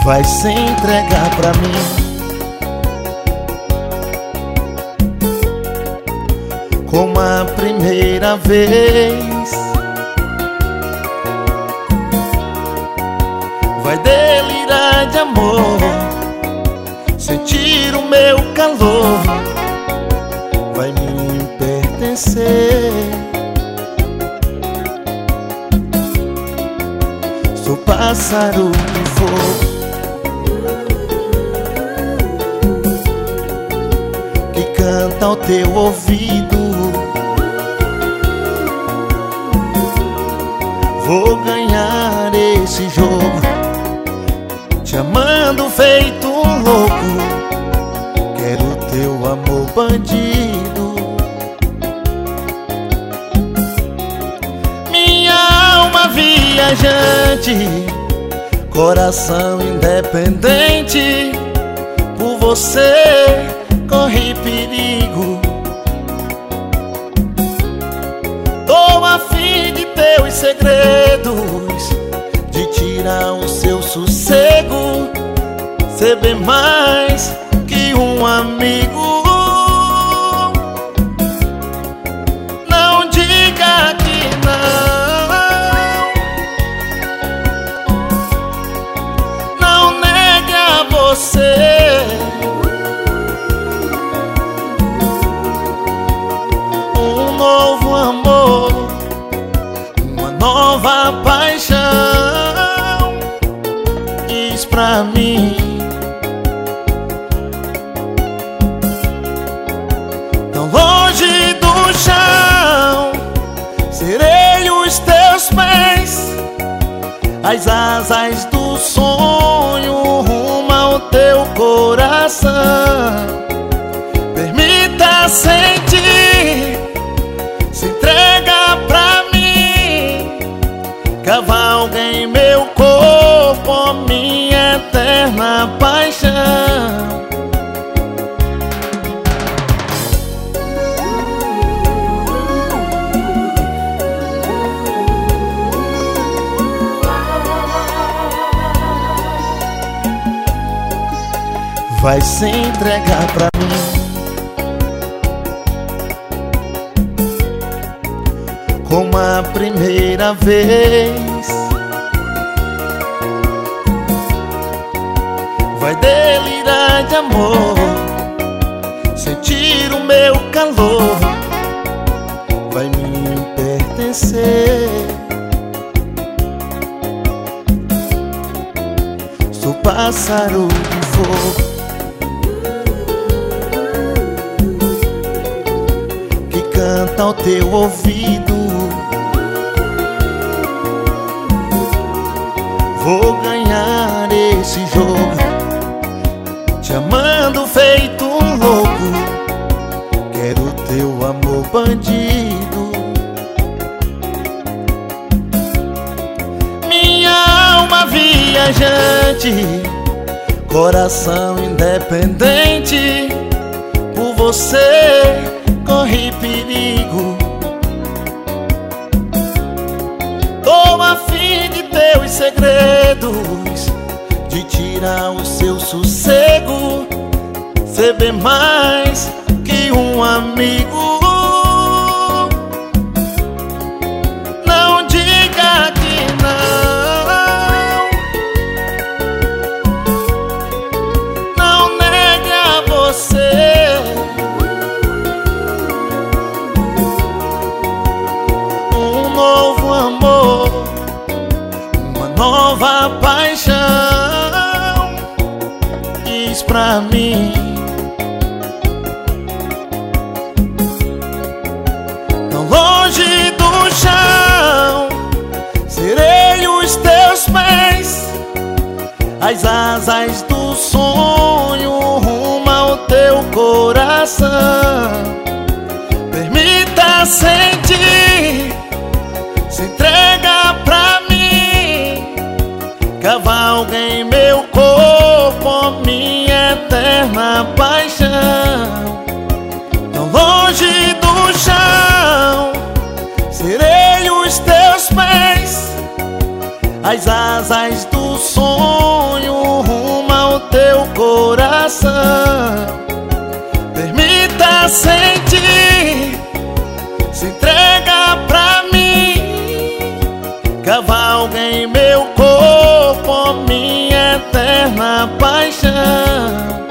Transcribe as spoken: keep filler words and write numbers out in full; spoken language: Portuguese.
vai se entregar pra mim. Como a primeira vez, vai delirar de amor, sentir o meu calor, vai me pertencer. Sou pássaro de fogo que canta ao teu ouvido. Vou ganhar esse jogo, te amando feito um louco. Quero teu amor bandido. Minha alma viajante, coração independente, por você corre perigo. Tô a fim de teus segredos, de tirar o seu sossego, ser bem mais que um amigo. Não diga que não, não negue a você um novo amor, uma nova paixão. Diz pra mim, tão longe do chão, serei os teus pés, as asas do sonho rumo ao teu coração. Permita sentir, se entrega pra mim, cavalga em meu corpo, minha eterna paixão. Vai se entregar pra mim. Como a primeira vez, vai delirar de amor, sentir o meu calor, vai me pertencer. Sou pássaro de fogo que canta ao teu ouvido. Vou ganhar esse jogo, te amando feito um louco. Quero teu amor bandido. Minha alma viajante, coração independente, por você corre perigo. Tô a fim de teus segredos, de tirar o seu sossego, ser bem mais que um amigo. Não diga que não, não negue a você um novo amor, uma nova paixão. Diz pra mim, tão longe do chão, serei os teus pés, as asas do sonho rumo ao teu coração. Permita sentir, se entrega pra mim, cavalga em meu corpo, minha eterna paixão. Tão longe do chão, serei os teus pés, as asas do sonho coração. Permita sentir, se entrega pra mim, cavalga em meu corpo, minha eterna paixão.